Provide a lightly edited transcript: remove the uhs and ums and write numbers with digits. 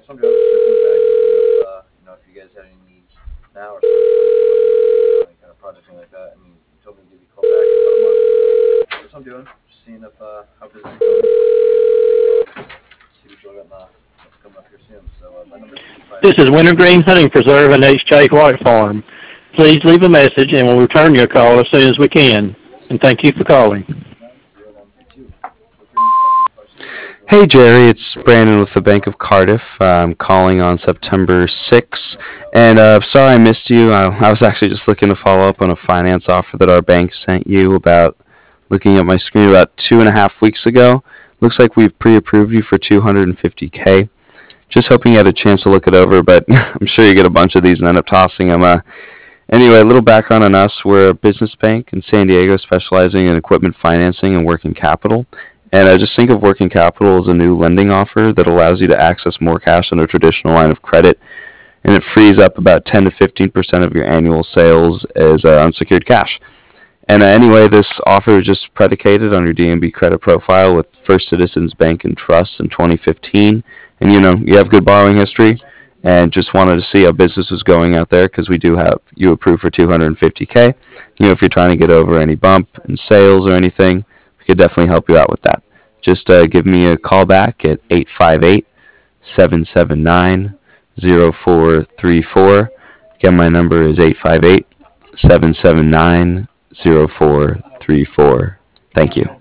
that's what I'm doing. Circling back, if you guys had any needs now or something, any kind of project, anything like that. I mean, you told me to give you a call back in about a month. That's what I'm doing. Just seeing if how business is going. See what you got that's coming up here soon. So my number is This is 858. Wintergreen Hunting Preserve and H.J. White Farm. Please leave a message and we'll return your call as soon as we can. And thank you for calling. 0132. Feel free to reach out with any questions or if you want Hey to talk Jerry, about it's Brandon with the Bank of Cardiff. I'm calling on September 6th, and sorry I missed you. I was actually just looking to follow up on a finance offer that our bank sent you about looking at my screen about 2.5 weeks ago. Looks like we've pre-approved you for 250K. Just hoping you had a chance to look it over, but I'm sure you get a bunch of these and end up tossing them. Anyway, a little background on us. We're a business bank in San Diego specializing in equipment financing and working capital. And I just think of working capital as a new lending offer that allows you to access more cash than a traditional line of credit. And it frees up about 10 to 15% of your annual sales as unsecured cash. And anyway, this offer is just predicated on your DNB credit profile with First Citizens Bank and Trust in 2015. And you have good borrowing history, and just wanted to see how business was going out there because we do have you approved for 250K. If you're trying to get over any bump in sales or anything, we could definitely help you out with that. Just give me a call back at 858-779-0434. Again, my number is 858-779-0434. Thank you.